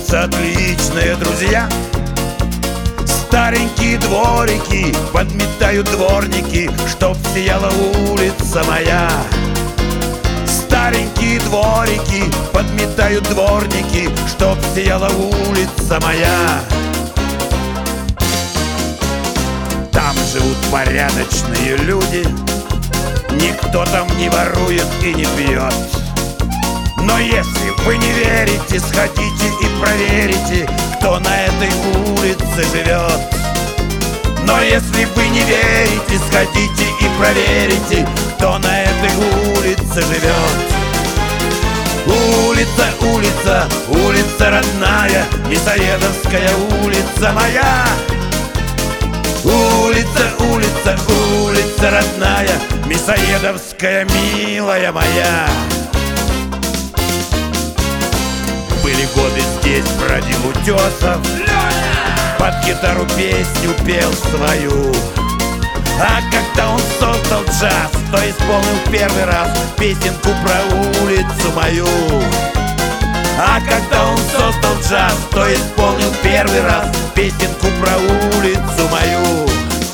улица отличная, друзья. Старенькие дворики подметают дворники, чтоб сияла улица моя. Старенькие дворики подметают дворники, чтоб сияла улица моя. Там живут порядочные люди, никто там не ворует и не пьет. Но если вы не верите, сходите и проверите, кто на этой улице живет. Но если вы не верите, сходите и проверите, кто на этой улице живет. Улица, улица, улица родная, Мясоедовская улица моя. Улица, улица, улица родная, Мясоедовская, милая моя. Были годы здесь, бродил Утесов, под гитару песню пел свою. А когда он создал джаз, то исполнил первый раз песенку про улицу мою. А когда он создал джаз, то исполнил первый раз песенку про улицу мою.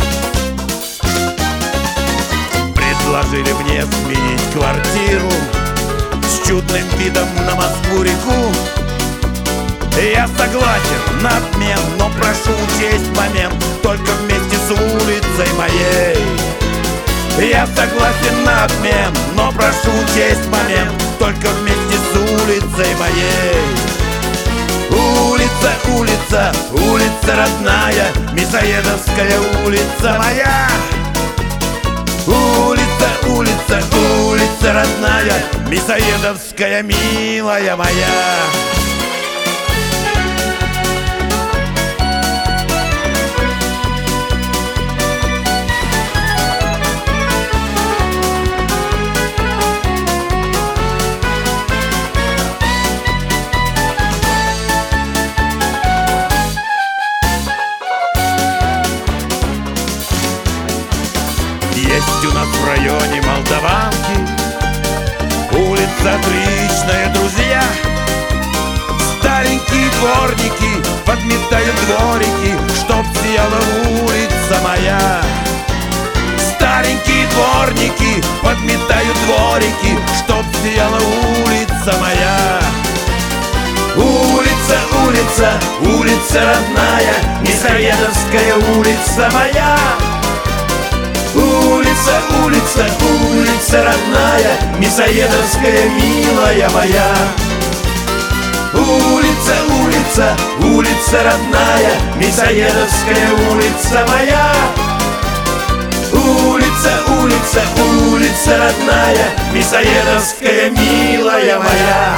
Предложили мне сменить квартиру с чудным видом на Москву-реку. Я согласен на обмен, но прошу учесть момент, только вместе с улицей моей. Я согласен на обмен, но прошу учесть момент, только вместе с улицей моей. Улица, улица, улица родная, Мясоедовская улица моя. Улица, улица, улица родная, Мясоедовская, милая моя. Есть у нас в районе Молдаванки улица отличная, друзья. Старенькие дворники подметают дворики, чтоб сияла улица моя. Старенькие дворники подметают дворики, чтоб сияла улица моя. Улица, улица, улица родная, Мясоедовская улица моя. Улица, улица, улица родная, Мясоедовская, милая моя. Улица, улица, улица родная, Мясоедовская улица моя. Улица, улица, улица родная, Мясоедовская, милая моя.